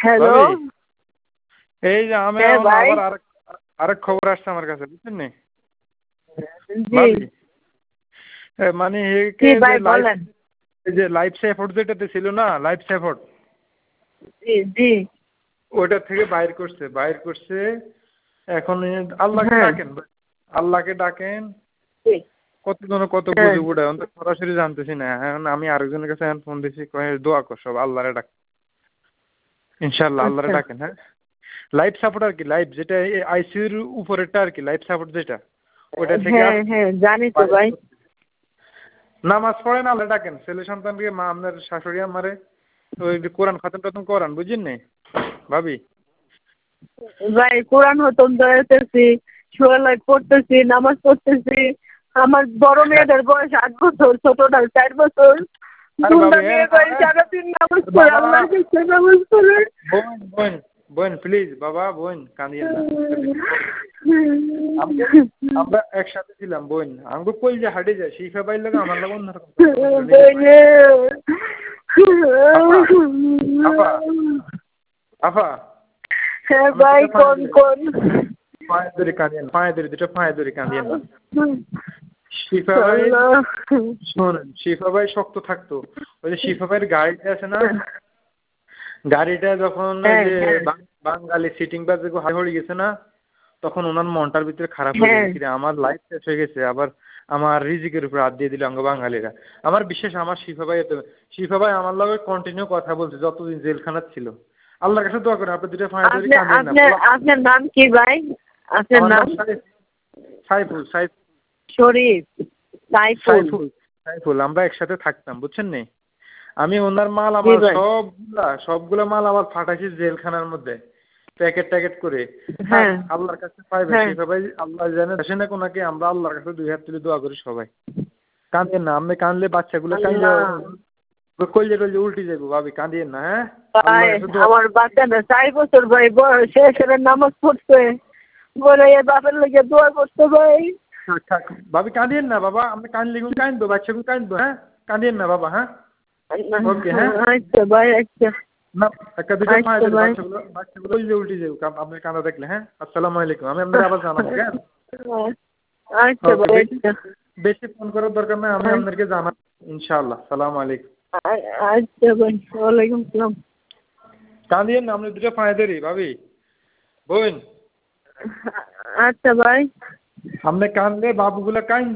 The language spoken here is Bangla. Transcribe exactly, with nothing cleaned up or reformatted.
হ্যালো। ভাবি এই যে আমি হ্যাঁ এখন ভাই। আবার আরেক আরেক খবর আসছে আমার কাছে বুঝছেন নি? জি। ভাবি এ মানে জি একে যে ভাই লাইফ বলেন। এই যে লাইফ সাপোর্ট যেটাতে ছিল না লাইফ সাপোর্ট জি, জি। ওইটা থেকে বাইর করছে। বাইর করছে এখন এ আল্লাহকে হ্যাঁ। ডাকেন ভাই। আল্লাহকে ডাকেন। জি। কতজনে কত হ্যাঁ। গুজব উড়ায়। আমি তো সরাসরি জানতেছি না। এখন আমি আরেকজনের কাছে এখন ফোন দিছি কয় দোয়া কর সব আল্লাহরে ডাক। ইনশাআল্লাহ আল্লাহরে আচ্ছা। ডাকেন, হ্যাঁ? লাইফ সাপোর্ট আরকি লাইফ যেটা এই আইসিইউর উপরেরটা আরকি লাইফ সাপোর্ট যেটা। ওইটা থেকে হ্যাঁ, আসছে। হ্যাঁ জানি তো বাইর ভাই। করছে। নামাজ পড়েন আল্লাহরে ডাকেন। ছেলে সন্তানকে মা আপনার শাশুড়ি আম্মারে ওই যে কোরআন খতম-টতম করান বুঝছেন নি? ভাবি। ভাই কোরআন খতম করাইতেছি, সূরা লাইফ পড়তেছি, নামাজ পড়তেছি। আমার বড় মেয়েদের বয়স আট বছর, ছোটটার চার বছর। আরে দুইটা ভাবি এ মেয়ে না ভাই এ সারাদিন নামাজ পড়ে বাবা আল্লাহর কাছে নামাজ পড়ে। বোন, বোন, বোন প্লিজ বাবা বোন কাঁদিয়েন না। আমগো আমরা একসাথে ছিলাম বোন। আমগো কইলজা হাটে যায়। শিখা বাইর লাগে আমার লাগে অন্যরকম সম্পর্ক ছিল নিজের ভাই। আপা, আপা, আপা। হ্যাঁ আমার ভাই দুইটা পায়ে কোন ধরে কোন? পায়ে ধরে কাঁদিয়েন পায়ে ধরে দুটো পায়ে ধরে কাঁদিয়েন না। শিফা ভাই আল্লাহ। শোনেন শিফা ভাই শক্ত থাকতো। ওই যে শিফা ভাইয়ের গাড়িটা আছে না? গাড়িটা যখন ওই হ্যাঁ, যে হ্যাঁ। বাং বাঙালি সিটিং বাস যেগুলো হারিয়ে গেছে না? তখন উনার মনটার ভিতরে খারাপ হয়ে হ্যাঁ। গেছে। কিরে আমার লাইফ শেষ হয়ে গেছে। আবার আমার রিজিকের উপর হাত দিয়ে দিল আমগো বাঙালিরা। আমার বিশ্বাস আমার শিফা ভাই এত শিফা ভাই আমার লগে কন্টিনিউ কথা বলছে যতদিন জেলখানায় ছিল। আল্লাহর কাছে দোয়া করেন আপনার দুইটা পায়ে ধরে আপনি কাঁদিয়েন না। আপনার আপনার নাম কি ভাই? আপনার আমার নাম নাম? সাইফ সাইফুল সাইফ শরীফ, সাইফুল। সাইফুল, সাইফুল আমরা একসাথে থাকতাম বুঝছেন নি? আমি ওনার মাল জি আমার ভাই। সবগুলা সবগুলা মাল আমার ফাটাইছি জেলখানার মধ্যে। প্যাকেট ট্যাকেট করে। থাক হ্যাঁ। আল্লাহর কাছে পাইবেন হ্যাঁ। শিফা ভাই আল্লাহ জানে দেশে না কোনাকে আমরা আল্লাহর কাছে দুই হাত তুলে দোয়া করি সবাই। কাঁদিয়েন না। আপনি কাঁদলে বাচ্চাগুলো কাইন্দা আল্লাহ। কইলে টইলে উল্টে যাইবো ভাবি কাঁদিয়েন না, হ্যাঁ? ভাই আল্লাহর কাছে দোয়া আমার বাচ্চাটা চার বছর ভাই বয়স সে নামাজ পড়ছে। বলে এ বাপের লেগে দোয়া করতে ভাই। থাক থাক ভাবি কাঁদিয়েন না বাবা। আপনি কাঁদলে কিন্তু কাঁদবো বাচ্চাগুলো কাঁদবো, হ্যাঁ? কাঁদিয়েন না বাবা, হ্যাঁ? ওকে, হ্যাঁ? আচ্ছা ভাই আচ্ছা। না একটা দুইটা পায়ে আচ্ছা ধরে ভাই। বাচ্চাগুলো বাচ্চাগুলো উল্টে উল্টে যাবো আপনার কাঁদা দেখলে, হ্যাঁ? আসসালামু আলাইকুম। আমি আপনারে আবার জানাবো, কেন? আচ্ছা ওকে ভাই বেশি আচ্ছা। বেশি ফোন করার দরকার নাই। আমি আপনাদেরকে জানাবো ইনশাআল্লাহ। সালামু আলাইকুম। আচ্ছা ভাই ওয়ালাইকুম সালাম। কাঁদিয়েন না। আপনি দুটো পায়ে ধরি ভাবি। বোন। আচ্ছা ভাই। আপনি কাঁদলে বাবুগুলা কাইন